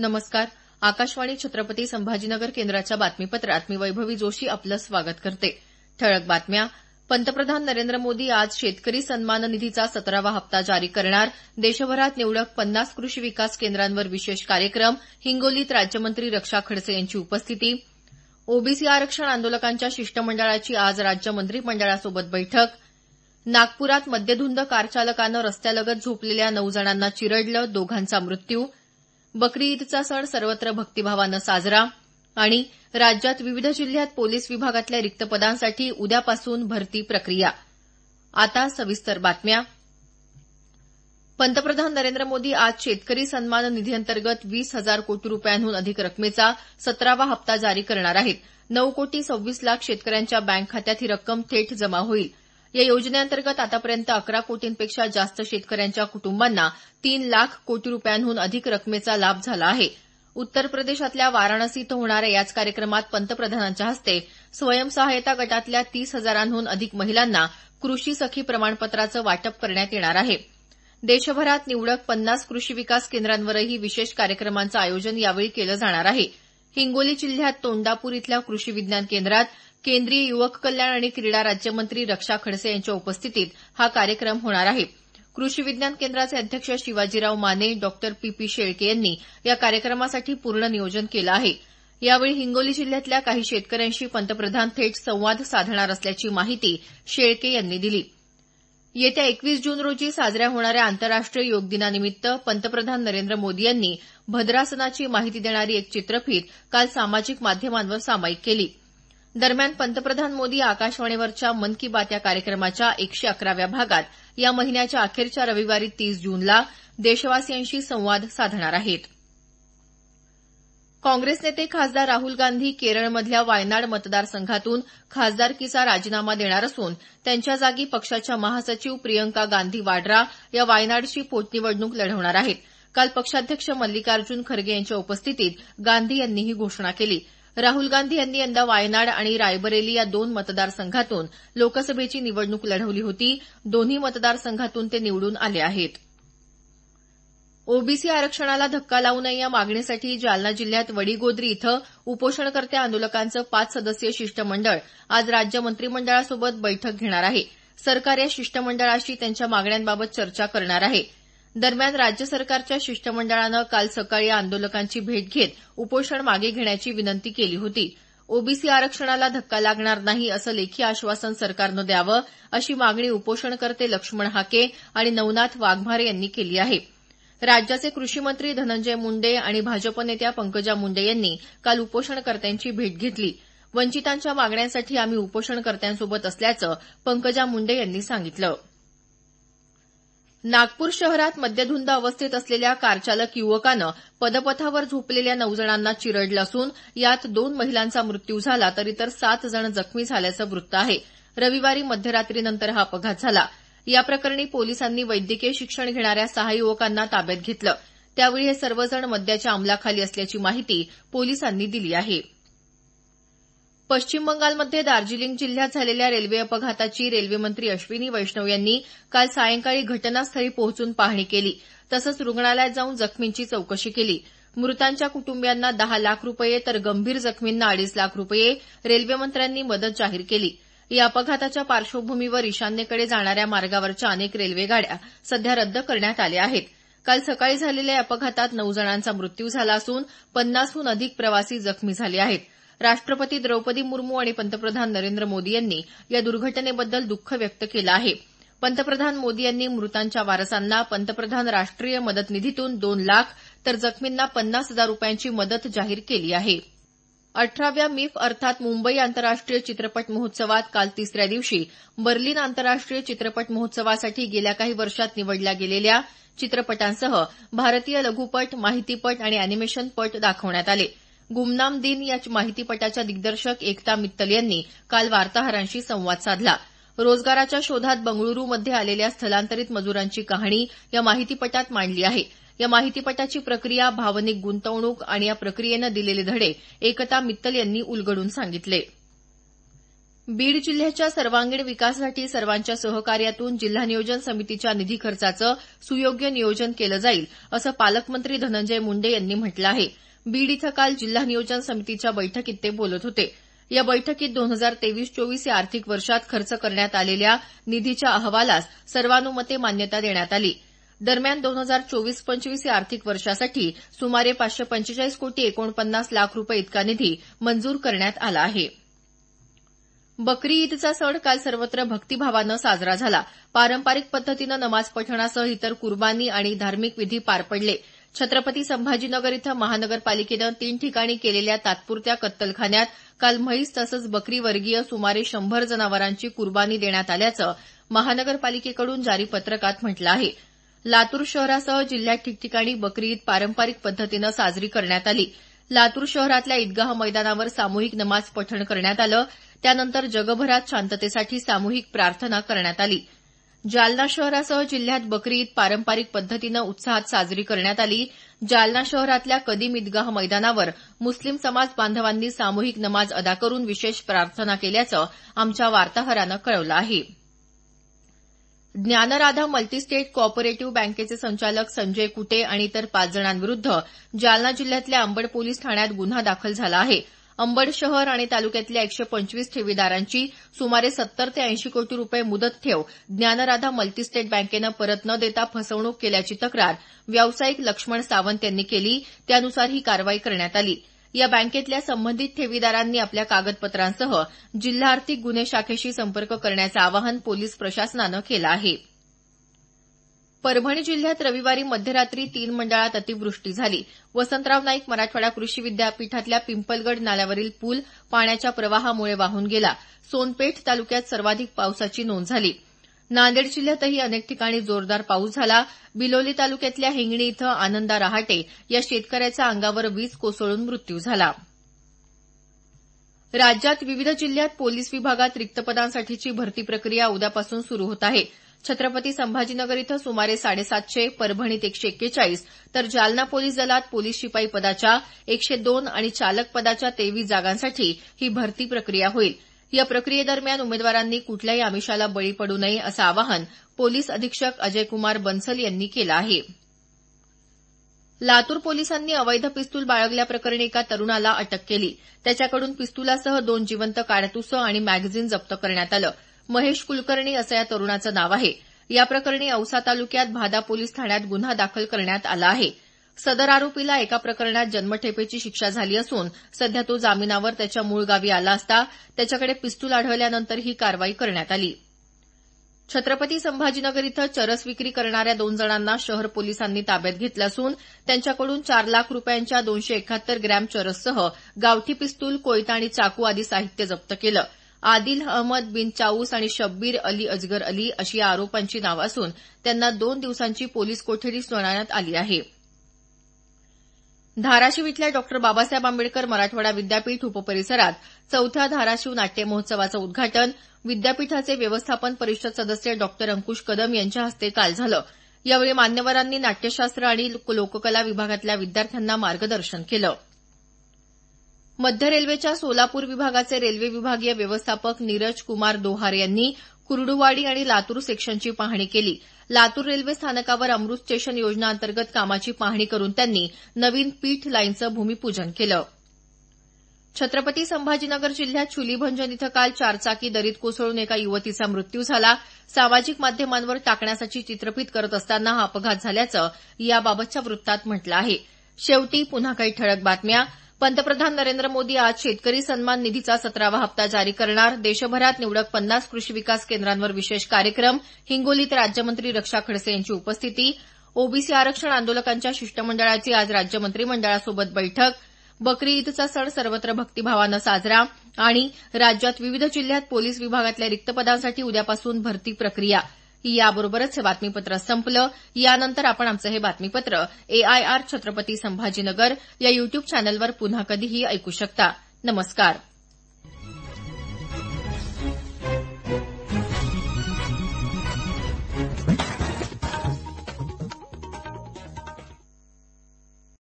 नमस्कार. आकाशवाणी छत्रपती संभाजीनगर केंद्राच्या बातमीपत्रात मी वैभवी जोशी आपलं स्वागत करते. ठळक बातम्या. पंतप्रधान नरेंद्र मोदी आज शेतकरी सन्मान निधीचा 17वा हप्ता जारी करणार. देशभरात निवडक 50 कृषी विकास केंद्रांवर विशेष कार्यक्रम. हिंगोलीत राज्यमंत्री रक्षा खडसे यांची उपस्थिती. ओबीसी आरक्षण आंदोलकांच्या शिष्टमंडळाची आज राज्य मंत्रिमंडळासोबत बैठक. नागपुरात मद्यधुंद कारचालकानं रस्त्यालगत झोपलेल्या 9 जणांना चिरडलं, दोघांचा मृत्यू. बकरी ईदचा सण सर्वत्र भक्तिभावानं साजरा. आणि राज्यात विविध जिल्ह्यात पोलीस विभागातल्या रिक्त पदांसाठी उद्यापासून भरती प्रक्रिया. आता सविस्तर बातम्या. पंतप्रधान नरेंद्र मोदी आज शेतकरी सन्मान निधीअंतर्गत 20,000 कोटी रुपयांहून अधिक रकमेचा 17वा हप्ता जारी करणार आहेत. 9,26 लाख शेतकऱ्यांच्या बँक खात्यात ही रक्कम थेट जमा होईल. या योजनेअंतर्गत आतापर्यंत 11 कोटींपेक्षा जास्त शेतकऱ्यांच्या कुटुंबांना 3 लाख कोटी रुपयांहून अधिक रकमेचा लाभ झाला आहे. उत्तर प्रदेशातल्या वाराणसी इथं होणाऱ्या याच कार्यक्रमात पंतप्रधानांच्या हस्ते स्वयंसहायता गटातल्या 30,000हून अधिक महिलांना कृषी सखी प्रमाणपत्राचं वाटप करण्यात येणार आहे. देशभरात निवडक 50 कृषी विकास केंद्रांवरही विशेष कार्यक्रमांचं आयोजन यावेळी केलं जाणार आहे. हिंगोली जिल्ह्यात तोंडापूर इथल्या कृषी विज्ञान केंद्रात केंद्रीय युवक कल्याण आणि क्रीडा राज्यमंत्री रक्षा खडसे यांच्या उपस्थितीत हा कार्यक्रम होणार आहे. कृषी विज्ञान केंद्राचे अध्यक्ष शिवाजीराव माने, डॉ. पी. शेळके यांनी या कार्यक्रमासाठी पूर्ण नियोजन केलं आहे. यावेळी हिंगोली जिल्ह्यातल्या काही शेतकऱ्यांशी पंतप्रधान थेट संवाद साधणार असल्याची माहिती शेळके यांनी दिली. येत्या 21 जून रोजी साजऱ्या होणाऱ्या आंतरराष्ट्रीय योग दिनानिमित्त पंतप्रधान नरेंद्र मोदी यांनी भद्रासनाची माहिती देणारी एक चित्रफीत काल सामाजिक माध्यमांवर सामायिक केली. दरम्यान पंतप्रधान मोदी आकाशवाणीवरच्या मन की बात या कार्यक्रमाच्या 111व्या भागात या महिन्याच्या अखेरच्या रविवारी 30 जूनला देशवासियांशी संवाद साधणार आहेत. काँग्रेस नेते खासदार राहुल गांधी केरळमधल्या वायनाड मतदारसंघातून खासदारकीचा राजीनामा देणार असून त्यांच्या जागी पक्षाच्या महासचिव प्रियंका गांधी वाड्रा या वायनाडची पोटनिवडणूक लढवणार आहेत. काल पक्षाध्यक्ष मल्लिकार्जुन खरगे यांच्या उपस्थितीत गांधी यांनी ही घोषणा केली. राहुल गांधी यांनी यंदा वायनाड आणि रायबरेली या 2 मतदारसंघातून लोकसभेची निवडणूक लढवली होती. दोन्ही मतदारसंघातून ते निवडून आले आहेत. ओबीसी आरक्षणाला धक्का लावू नये या मागणीसाठी जालना जिल्ह्यात वडीगोद्री इथं उपोषणकर्ते आंदोलकांचं 5 सदस्यीय शिष्टमंडळ आज राज्य मंत्रिमंडळासोबत बैठक घेणार आहे. सरकार या शिष्टमंडळाशी त्यांच्या मागण्यांबाबत चर्चा करणार आहे. दरम्यान राज्य सरकारच्या शिष्टमंडळानं काल सकाळी या आंदोलकांची भेट घेत उपोषण मागे घेण्याची विनंती केली होती. ओबीसी आरक्षणाला धक्का लागणार नाही असं लेखी आश्वासन सरकारनं द्यावं अशी मागणी उपोषणकर्ते लक्ष्मण हाके आणि नवनाथ वाघमारे यांनी केली आहे. राज्याचे कृषी मंत्री धनंजय मुंडे आणि भाजप नेत्या पंकजा मुंडे यांनी काल उपोषणकर्त्यांची भेट घेतली. वंचितांच्या मागण्यांसाठी आम्ही उपोषणकर्त्यांसोबत असल्याचं पंकजा मुंडे यांनी सांगितलं. नागपूर शहरात मद्यधुंद अवस्थेत असलेल्या कारचालक युवकानं पदपथावर झोपलेल्या 9 जणांना चिरडलं असून यात 2 महिलांचा मृत्यू झाला तर इतर 7 जण जखमी झाल्याचं वृत्त आहे. रविवारी मध्यरात्रीनंतर हा अपघात झाला. या प्रकरणी पोलिसांनी वैद्यकीय शिक्षण घेणाऱ्या 6 युवकांना ताब्यात घेतलं. त्यावेळी हे सर्वजण मद्याच्या अंमलाखाली असल्याची माहिती पोलिसांनी दिली आहे. पश्चिम बंगालमध्ये दार्जिलिंग जिल्ह्यात झालेल्या रेल्वे अपघाताची रेल्वेमंत्री अश्विनी वैष्णव यांनी काल सायंकाळी घटनास्थळी पोहोचून पाहणी केली. तसंच रुग्णालयात जाऊन जखमींची चौकशी केली. मृतांच्या कुटुंबियांना 10 लाख रुपये तर गंभीर जखमींना 2.5 लाख रुपये रेल्वेमंत्र्यांनी मदत जाहीर केली. या अपघाताच्या पार्श्वभूमीवर ईशान्येकडे जाणाऱ्या मार्गावरच्या अनेक रेल्वेगाड्या सध्या रद्द करण्यात आल्या आहेत. काल सकाळी झालेल्या या अपघातात 9 जणांचा मृत्यू झाला असून 50हून अधिक प्रवासी जखमी झाले आहेत. राष्ट्रपती द्रौपदी मुर्मू आणि पंतप्रधान नरेंद्र मोदी यांनी या दुर्घटनेबद्दल दुःख व्यक्त केलं आहे. पंतप्रधान मोदी यांनी मृतांच्या वारसांना पंतप्रधान राष्ट्रीय मदत निधीतून 2 लाख तर जखमींना 50,000 रुपयांची मदत जाहीर केली आहे. 18व्या मिफ अर्थात मुंबई आंतरराष्ट्रीय चित्रपट महोत्सवात काल 3ऱ्या दिवशी बर्लिन आंतरराष्ट्रीय चित्रपट महोत्सवासाठी गेल्या काही वर्षात निवडल्या गेलेल्या चित्रपटांसह भारतीय लघुपट, माहितीपट आणि अॅनिमेशनपट दाखवण्यात आले. गुमनाम दिन या माहितीपटाच्या दिग्दर्शक एकता मित्तल यांनी काल वार्ताहरांशी संवाद साधला. रोजगाराच्या शोधात बंगळुरूमध्ये आलेल्या स्थलांतरित मजुरांची कहाणी या माहितीपटात मांडली आहे. या माहितीपटाची प्रक्रिया, भावनिक गुंतवणूक आणि या प्रक्रियेनं दिलेले धडे एकता मित्तल यांनी उलगडून सांगितले. बीड जिल्ह्याच्या सर्वांगीण विकासासाठी सर्वांच्या सहकार्यातून जिल्हा नियोजन समितीच्या निधी खर्चाचं सुयोग्य नियोजन केलं जाईल असं पालकमंत्री धनंजय मुंडे यांनी म्हटलं आहे. बीड इथं काल जिल्हा नियोजन समितीच्या बैठकीत ते बोलत होते. या बैठकीत 2023-24 या आर्थिक वर्षात खर्च करण्यात आलेल्या निधीच्या अहवालास सर्वानुमते मान्यता देण्यात आली. दरम्यान 2024-25 या आर्थिक वर्षासाठी सुमारे 545 कोटी 49 लाख रुपये इतका निधी मंजूर करण्यात आला आहे. बकरी ईदचा सण काल सर्वत्र भक्तिभावानं साजरा झाला. पारंपरिक पद्धतीनं नमाज पठणासह इतर कुर्बानी आणि धार्मिक विधी पार पडले. छत्रपती संभाजीनगर इथं महानगरपालिकेनं 3 ठिकाणी केलेल्या तात्पुरत्या कत्तलखान्यात काल म्हैस तसंच बकरी वर्गीय सुमारे 100 जनावरांची कुर्बानी देण्यात आल्याचं महानगरपालिकेकडून जारी पत्रकात म्हटलं आहे. लातूर शहरासह जिल्ह्यात ठिकठिकाणी बकरी ईद पारंपरिक पद्धतीनं साजरी करण्यात आली. लातूर शहरातल्या ईदगाह मैदानावर सामूहिक नमाज पठण करण्यात आलं. त्यानंतर जगभरात शांततेसाठी सामूहिक प्रार्थना करण्यात आली. जालना शहरासह जिल्ह्यात बकरी ईद पारंपरिक पद्धतीनं उत्साहात साजरी करण्यात आली. जालना शहरातल्या कदीम ईदगाह मैदानावर मुस्लिम समाज बांधवांनी सामूहिक नमाज अदा करून विशेष प्रार्थना केल्याचं आमच्या वार्ताहरानं कळवलं आहे. ज्ञानराधा मल्टीस्टेट कोऑपरेटिव्ह बँकेचे संचालक संजय कुटे आणि इतर 5 जणांविरुद्ध जालना जिल्ह्यातल्या अंबड पोलीस ठाण्यात गुन्हा दाखल झाला आहे. अंबड शहर आणि तालुक्यातल्या 125 ठेवीदारांची सुमारे 70 ते 80 कोटी रुपये मुदत ठेव ज्ञानराधा मल्टीस्टेट बँकेनं परत न देता फसवणूक केल्याची तक्रार व्यावसायिक लक्ष्मण सावंत यांनी केली. त्यानुसार ही कारवाई करण्यात आली. या बँकेतल्या संबंधित ठेवीदारांनी आपल्या कागदपत्रांसह जिल्हा आर्थिक गुन्हे शाखेशी संपर्क करण्याचं आवाहन पोलीस प्रशासनानं केलं आहे. परभणी जिल्ह्यात रविवारी मध्यरात्री 3 मंडळात अतिवृष्टी झाली. वसंतराव नाईक मराठवाडा कृषी विद्यापीठातल्या पिंपलगड नाल्यावरील पूल पाण्याच्या प्रवाहामुळे वाहून गेला. सोनपेठ तालुक्यात सर्वाधिक पावसाची नोंद झाली. नांदेड जिल्ह्यातही अनेक ठिकाणी जोरदार पाऊस झाला. बिलोली तालुक्यातल्या हिंगणी इथं आनंदा रहाटे या शेतकऱ्याचा अंगावर वीज कोसळून मृत्यू झाला. राज्यात विविध जिल्ह्यात पोलीस विभागात रिक्त पदांसाठीची भरती प्रक्रिया उद्यापासून सुरू होत आहे. छत्रपती संभाजीनगर इथं सुमारे 750, परभणीत 141 तर जालना पोलीस दलात पोलीस शिपाई पदाच्या 102 आणि चालक पदाच्या 23 जागांसाठी ही भरती प्रक्रिया होईल. या प्रक्रियेदरम्यान उमेदवारांनी कुठल्याही आमिषाला बळी पडू नये असं आवाहन पोलीस अधीक्षक अजयकुमार बन्सल यांनी केलं आहे. लातूर पोलिसांनी अवैध पिस्तूल बाळगल्याप्रकरणी एका तरुणाला अटक केली. त्याच्याकडून पिस्तुलासह 2 जिवंत काडतुसं आणि मॅगझिन जप्त करण्यात आलं. महेश कुलकर्णी असं या तरुणाचं नाव आहे. या प्रकरणी औसा तालुक्यात भादा पोलीस ठाण्यात गुन्हा दाखल करण्यात आला आहे. सदर आरोपीला एका प्रकरणात जन्मठेपेची शिक्षा झाली असून सध्या तो जामिनावर त्याच्या मूळ गावी आला असता त्याच्याकडे पिस्तूल आढळल्यानंतर ही कारवाई करण्यात आली. छत्रपती संभाजीनगर इथं चरस विक्री करणाऱ्या 2 जणांना शहर पोलिसांनी ताब्यात घेतलं असून त्यांच्याकडून 4 लाख रुपयांच्या 271 ग्रॅम चरससह गावठी पिस्तूल, कोयता आणि चाकू आदी साहित्य जप्त केलं. आदिल अहमद बिन चाऊस आणि शब्बीर अली अजगर अली अशी या आरोपांची नावं असून त्यांना 2 दिवसांची पोलीस कोठडी सुनावण्यात आली आहे. धाराशिव इथल्या डॉ. बाबासाहेब आंबेडकर मराठवाडा विद्यापीठ उपपरिसरात 4थ्या धाराशिव नाट्य महोत्सवाचं उद्घाटन विद्यापीठाचे व्यवस्थापन परिषद सदस्य डॉ. अंकुश कदम यांच्या हस्ते काल झालं. यावेळी मान्यवरांनी नाट्यशास्त्र आणि लोककला विभागातल्या विद्यार्थ्यांना मार्गदर्शन केलं. मध्य रेल्वेच्या सोलापूर विभागाचे रेल्वे विभागीय व्यवस्थापक नीरज कुमार दोहार यांनी कुर्डुवाडी आणि लातूर सेक्शनची पाहणी केली. लातूर रेल्वे स्थानकावर अमृत स्टेशन योजना अंतर्गत कामाची पाहणी करून त्यांनी नवीन पीठ लाईनचं भूमिपूजन केलं. छत्रपती संभाजीनगर जिल्ह्यात शुलीभंजन इथं काल 4 चाकी दरीत कोसळून एका युवतीचा मृत्यू झाला. सामाजिक माध्यमांवर टाकण्यासाठी चित्रफित करत असताना हा अपघात झाल्याचं याबाबतच्या वृत्तात म्हटलं आहे. शेवटी पुन्हा काही ठळक बातम्या. पंतप्रधान नरेंद्र मोदी आज शेतकरी सन्मान निधीचा 17वा हप्ता जारी करणार. देशभरात निवडक 50 कृषी विकास केंद्रांवर विशेष कार्यक्रम. हिंगोलीत राज्यमंत्री रक्षा खडसे यांची उपस्थिती. ओबीसी आरक्षण आंदोलकांच्या शिष्टमंडळाची आज राज्य मंत्रिमंडळासोबत बैठक. बकरी ईदचा सण सर्वत्र भक्तिभावानं साजरा. आणि राज्यात विविध जिल्ह्यात पोलीस विभागातल्या रिक्त पदांसाठी उद्यापासून भरती प्रक्रिया. याबरोबरच हे बातमीपत्र संपलं. यानंतर आपण आमचं हे बातमीपत्र AIR छत्रपती संभाजीनगर या YouTube चॅनलवर पुन्हा कधीही ऐकू शकता. नमस्कार.